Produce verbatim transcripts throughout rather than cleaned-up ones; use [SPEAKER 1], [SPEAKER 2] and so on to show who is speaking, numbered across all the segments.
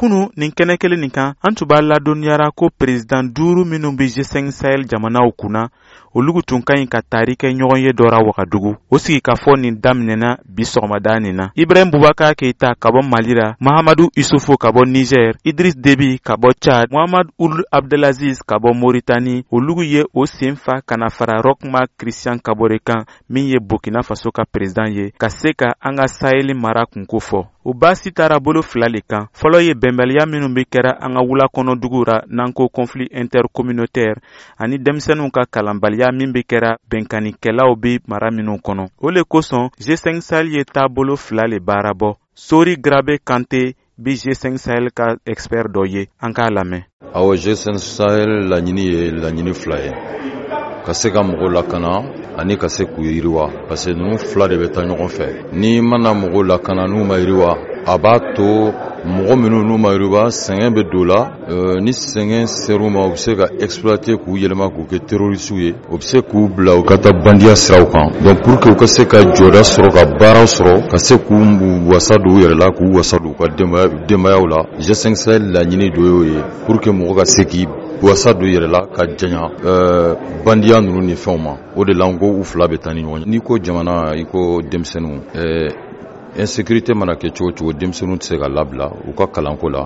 [SPEAKER 1] kunu nin kɛnɛ kelen nin kan an tun b'a ladɔnniyara ko president duuru minnu bɛ G cinq Sahel jamanaw kunna olugu tun ka ɲi ka taari kɛ ɲɔgɔn ye dɔra Wagadugu. O sigi ka fɔ nin daminɛna bi sɔgɔmada nin na. Ibrahim Boubacar Keita ka bɔ Mali la, Mahamadou Issoufou ka bɔ Niger, Idriss Déby ka bɔ Tchad, Mohamed Ould Abdelaziz ka bɔ Mauritanie olugu ye o sen fa kana fara Rochmark Christian Kabore kan min ye Burkina Faso ka president ye ka se ka an ka Sahel mara kunko fɔ. O baasi taara bolo fila le kan. Fɔlɔ ye bɛnbaliya minnu bɛ kɛra an ka wula kɔnɔ dugu ra n'an ko conflit intercommunautaire ani denmisɛnninw ka kalanbaliya min bɛ kɛra bɛnkanikɛlaw bɛ mara minnu kɔnɔ. O le kosɔn G cinq Sahel ye taabolo fila le baara bɔ. Sori Grabe Kante bi G cinq Sahel ka expert dɔ ye, an k'a lamɛn.
[SPEAKER 2] Awɔ, G cinq Sahel laɲini ye laɲini fila ye. Ka se ka mɔgɔw lakana ani ka se k'u yiriwa parce que ninnu fila de bɛ taa ɲɔgɔn fɛ. Ni mana mɔgɔw lakana n'u ma yiriwa a b'a to mɔgɔ minnu n'u ma yiriwa sɛgɛn bɛ don la euh, ni sɛgɛn ser'u ma u bɛ se ka exploiter k'u yɛlɛma k'u kɛ terroriste ye u bɛ se k'u bila u ka taa bandiya siraw kan donc pour que u ka se ka jɔda sɔrɔ ka baaraw sɔrɔ ka se k'u wasa don u yɛrɛ la k'u wasa don u ka denbayaw la G cinq Sahel laɲini dɔ y'o ye pour que mɔgɔ ka se k'i wasa don yɛrɛ la ka janya euh, bandiya ninnu ni fɛnw ma o de la n ko u fila bɛ taa ni ɲɔgɔn ye n'i ko jamana i ko denmisɛnninw euh, insécurité mana kɛ cogo cogo denmisɛnninw tɛ se ka labila u ka kalanko la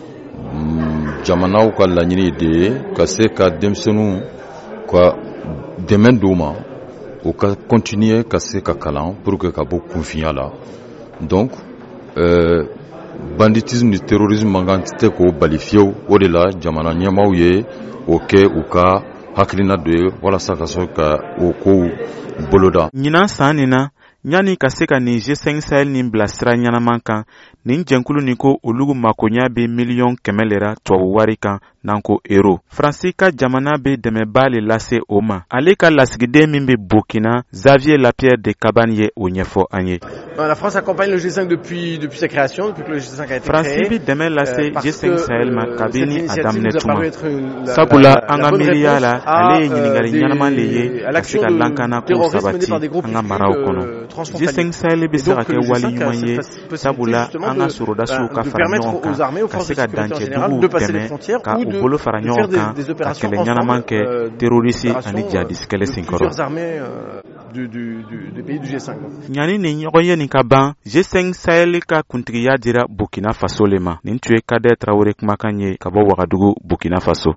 [SPEAKER 2] mm, jamanaw ka laɲini de ye ka se ka denmisɛnninw ka dɛmɛ d'u ma u ka continuer ka se ka kalan pour que ka bɔ kunfinya la donc euh, banditisme ni terrorisme mankan tɛ k'o bali fiyewu o de la jamana ɲɛmaaw ye o kɛ u ka hakilina dɔ ye walasa ka sɔrɔ ka o kow boloda.
[SPEAKER 1] Ɲinan san nin na ɲani ka se ka nin G cinq Sahel nin bila sira ɲɛnaman kan nin jɛnkulu nin ko olugu makoɲa bɛ miliyɔn kɛmɛ lera tubabu wari kan n'an ko euro. Faransi ka jamana bɛ dɛmɛba le lase o ma. Ale ka lasigiden min bɛ Burkina, Xavier Lapierre de Cabane ye o ɲɛfɔ an ye.
[SPEAKER 3] La France accompagne le G cinq depuis, depuis sa création, depuis que le G cinq a été créé.
[SPEAKER 1] Faransi bɛ dɛmɛ lase G cinq Sahel ma kabini a daminɛ tuma. Sabula an ka miiriya la ale ye ɲininkali ɲɛnaman le ye ka se ka lankana ko sabati an ka maraw kɔnɔ. G cinq Sahel bɛ se ka kɛ wali ɲuman ye sabula an ka sorodasiw ka fara ɲɔgɔn kan ka se ka dancɛduguw tɛmɛ ka u bolo fara ɲɔgɔn kan ka kɛlɛ ɲɛnaman kɛ terorisi ani jihadiste kɛlɛ senkɔrɔ. Ɲani nin ɲɔgɔn ye nin ka ban G cinq Sahel ka kuntigiya dira Burkina Faso le ma. Nin tun ye Kader Traoré kumakan ye ka bɔ Wagadugu, Burkina Faso.